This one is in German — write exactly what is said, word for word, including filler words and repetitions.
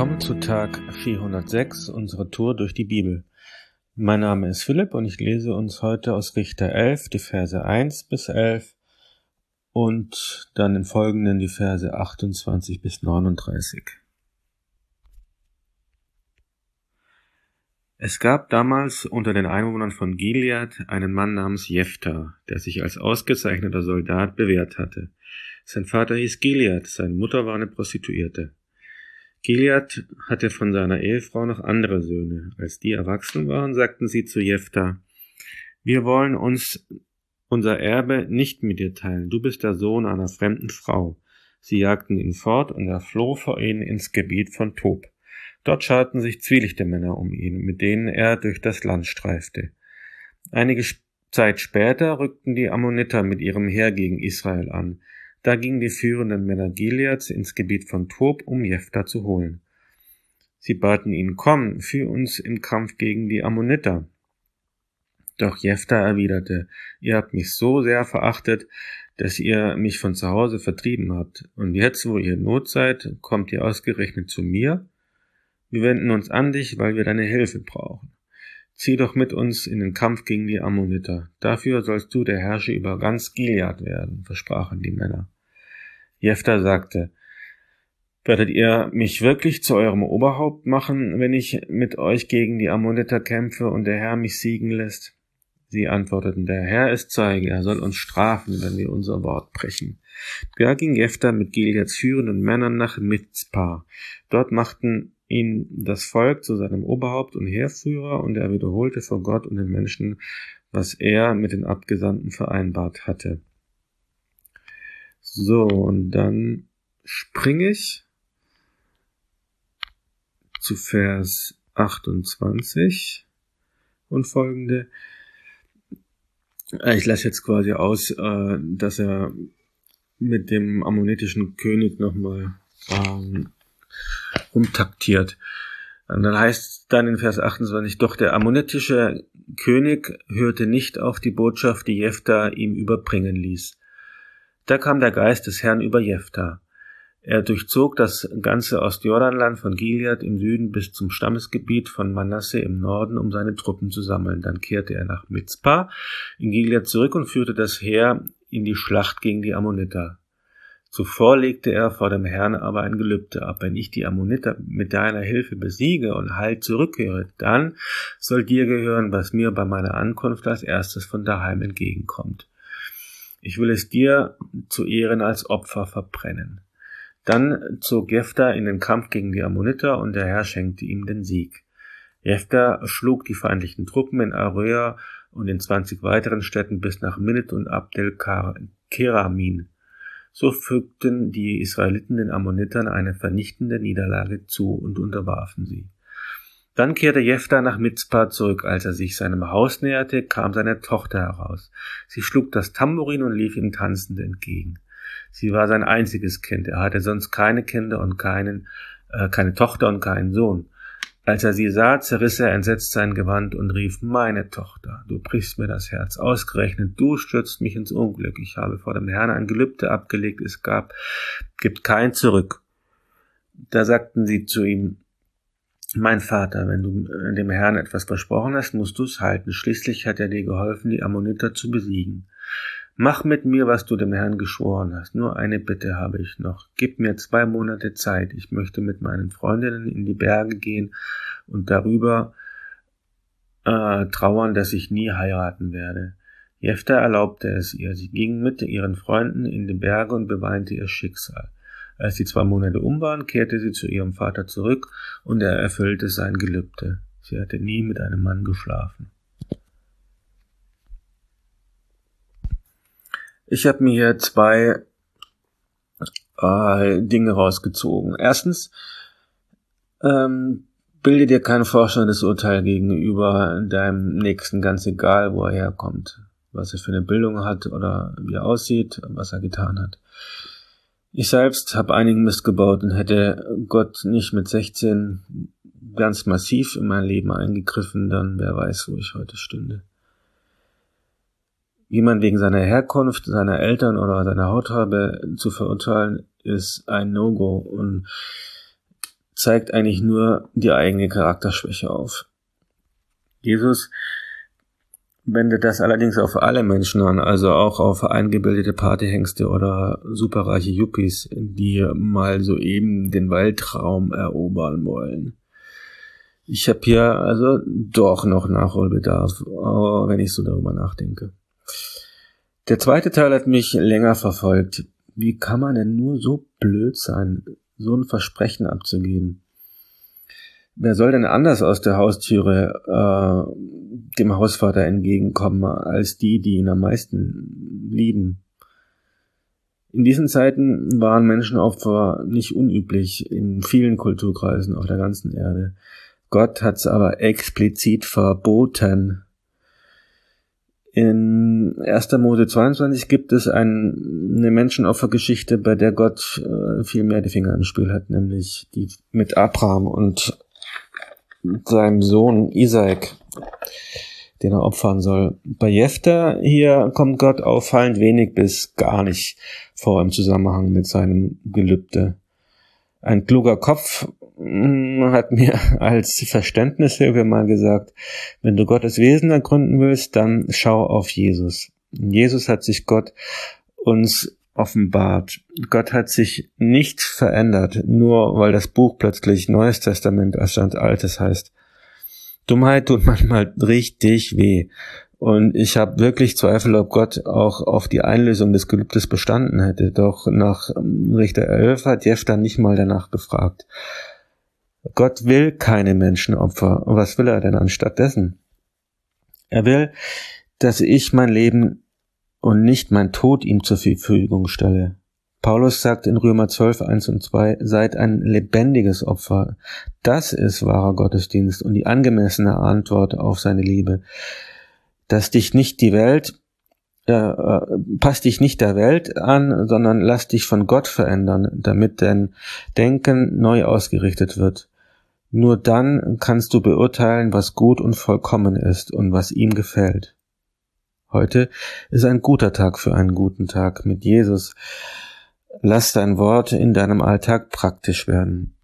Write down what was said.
Willkommen zu Tag vierhundertsechs unserer Tour durch die Bibel. Mein Name ist Philipp und ich lese uns heute aus Richter elf die Verse eins bis elf und dann in folgenden die Verse achtundzwanzig bis neununddreißig. Es gab damals unter den Einwohnern von Gilead einen Mann namens Jephta, der sich als ausgezeichneter Soldat bewährt hatte. Sein Vater hieß Gilead, seine Mutter war eine Prostituierte. Gilead hatte von seiner Ehefrau noch andere Söhne. Als die erwachsen waren, sagten sie zu Jephta: Wir wollen uns unser Erbe nicht mit dir teilen. Du bist der Sohn einer fremden Frau. Sie jagten ihn fort und er floh vor ihnen ins Gebiet von Tob. Dort scharten sich zwielichte Männer um ihn, mit denen er durch das Land streifte. Einige Zeit später rückten die Ammoniter mit ihrem Heer gegen Israel an. Da gingen die führenden Männer Gileads ins Gebiet von Tob, um Jephta zu holen. Sie baten ihn: Komm, führ uns im Kampf gegen die Ammoniter. Doch Jephta erwiderte: Ihr habt mich so sehr verachtet, dass ihr mich von zu Hause vertrieben habt. Und jetzt, wo ihr in Not seid, kommt ihr ausgerechnet zu mir? Wir wenden uns an dich, weil wir deine Hilfe brauchen. Zieh doch mit uns in den Kampf gegen die Ammoniter. Dafür sollst du der Herrscher über ganz Gilead werden, versprachen die Männer. Jephta sagte: Werdet ihr mich wirklich zu eurem Oberhaupt machen, wenn ich mit euch gegen die Ammoniter kämpfe und der Herr mich siegen lässt? Sie antworteten: Der Herr ist Zeuge, er soll uns strafen, wenn wir unser Wort brechen. Da ging Jephta mit Gileads führenden Männern nach Mizpah. Dort machten ihn das Volk zu seinem Oberhaupt und Heerführer, und er wiederholte vor Gott und den Menschen, was er mit den Abgesandten vereinbart hatte. So, und dann springe ich zu Vers achtundzwanzig und folgende. Ich lasse jetzt quasi aus, dass er mit dem ammonitischen König nochmal ähm, rumtaktiert. Und dann heißt es dann in Vers achtundzwanzig: Doch der ammonitische König hörte nicht auf die Botschaft, die Jephta ihm überbringen ließ. Da kam der Geist des Herrn über Jephta. Er durchzog das ganze Ostjordanland von Gilead im Süden bis zum Stammesgebiet von Manasse im Norden, um seine Truppen zu sammeln. Dann kehrte er nach Mizpah in Gilead zurück und führte das Heer in die Schlacht gegen die Ammoniter. Zuvor legte er vor dem Herrn aber ein Gelübde ab: Wenn ich die Ammoniter mit deiner Hilfe besiege und heil zurückkehre, dann soll dir gehören, was mir bei meiner Ankunft als erstes von daheim entgegenkommt. Ich will es dir zu Ehren als Opfer verbrennen. Dann zog Jephta in den Kampf gegen die Ammoniter, und der Herr schenkte ihm den Sieg. Jephta schlug die feindlichen Truppen in Aroer und in zwanzig weiteren Städten bis nach Minnit und Abdel-Keramin. So fügten die Israeliten den Ammonitern eine vernichtende Niederlage zu und unterwarfen sie. Dann kehrte Jephta nach Mizpah zurück. Als er sich seinem Haus näherte, kam seine Tochter heraus. Sie schlug das Tambourin und lief ihm tanzend entgegen. Sie war sein einziges Kind. Er hatte sonst keine Kinder und keinen, äh, keine Tochter und keinen Sohn. Als er sie sah, zerriss er entsetzt sein Gewand und rief: Meine Tochter, du brichst mir das Herz. Ausgerechnet du stürzt mich ins Unglück. Ich habe vor dem Herrn ein Gelübde abgelegt. Es gab, gibt kein Zurück. Da sagten sie zu ihm: Mein Vater, wenn du dem Herrn etwas versprochen hast, musst du es halten. Schließlich hat er dir geholfen, die Ammoniter zu besiegen. Mach mit mir, was du dem Herrn geschworen hast. Nur eine Bitte habe ich noch. Gib mir zwei Monate Zeit. Ich möchte mit meinen Freundinnen in die Berge gehen und darüber äh, trauern, dass ich nie heiraten werde. Jephta erlaubte es ihr. Sie ging mit ihren Freunden in die Berge und beweinte ihr Schicksal. Als die zwei Monate um waren, kehrte sie zu ihrem Vater zurück, und er erfüllte sein Gelübde. Sie hatte nie mit einem Mann geschlafen. Ich habe mir hier zwei äh, Dinge rausgezogen. Erstens, ähm, bilde dir kein vorschnelles Urteil gegenüber deinem Nächsten, ganz egal, wo er herkommt, was er für eine Bildung hat oder wie er aussieht, was er getan hat. Ich selbst habe einigen Mist gebaut und hätte Gott nicht mit sechzehn ganz massiv in mein Leben eingegriffen, dann wer weiß, wo ich heute stünde. Jemand wegen seiner Herkunft, seiner Eltern oder seiner Hautfarbe zu verurteilen, ist ein No-Go. Und zeigt eigentlich nur die eigene Charakterschwäche auf. Jesus wendet das allerdings auf alle Menschen an, also auch auf eingebildete Partyhengste oder superreiche Yuppies, die mal soeben den Weltraum erobern wollen. Ich habe hier also doch noch Nachholbedarf, wenn ich so darüber nachdenke. Der zweite Teil hat mich länger verfolgt. Wie kann man denn nur so blöd sein, so ein Versprechen abzugeben? Wer soll denn anders aus der Haustüre äh, dem Hausvater entgegenkommen, als die, die ihn am meisten lieben? In diesen Zeiten waren Menschenopfer nicht unüblich in vielen Kulturkreisen auf der ganzen Erde. Gott hat es aber explizit verboten. In erster Mose zweiundzwanzig gibt es ein, eine Menschenopfergeschichte, bei der Gott äh, viel mehr die Finger im Spiel hat, nämlich die mit Abraham und seinem Sohn Isaak, den er opfern soll. Bei Jefter hier kommt Gott auffallend wenig bis gar nicht vor im Zusammenhang mit seinem Gelübde. Ein kluger Kopf hat mir als Verständnishilfe mal gesagt, wenn du Gottes Wesen ergründen willst, dann schau auf Jesus. Jesus hat sich Gott uns offenbart. Gott hat sich nicht verändert, nur weil das Buch plötzlich Neues Testament anstatt Altes heißt. Dummheit tut manchmal richtig weh. Und ich habe wirklich Zweifel, ob Gott auch auf die Einlösung des Gelübdes bestanden hätte. Doch nach Richter elf hat Jefter nicht mal danach gefragt. Gott will keine Menschenopfer. Was will er denn anstattdessen? Er will, dass ich mein Leben und nicht mein Tod ihm zur Verfügung stelle. Paulus sagt in Römer zwölf, eins und zwei, seid ein lebendiges Opfer. Das ist wahrer Gottesdienst und die angemessene Antwort auf seine Liebe. Dass dich nicht die Welt, äh, passt dich nicht der Welt an, sondern lass dich von Gott verändern, damit dein Denken neu ausgerichtet wird. Nur dann kannst du beurteilen, was gut und vollkommen ist und was ihm gefällt. Heute ist ein guter Tag für einen guten Tag mit Jesus. Lass dein Wort in deinem Alltag praktisch werden.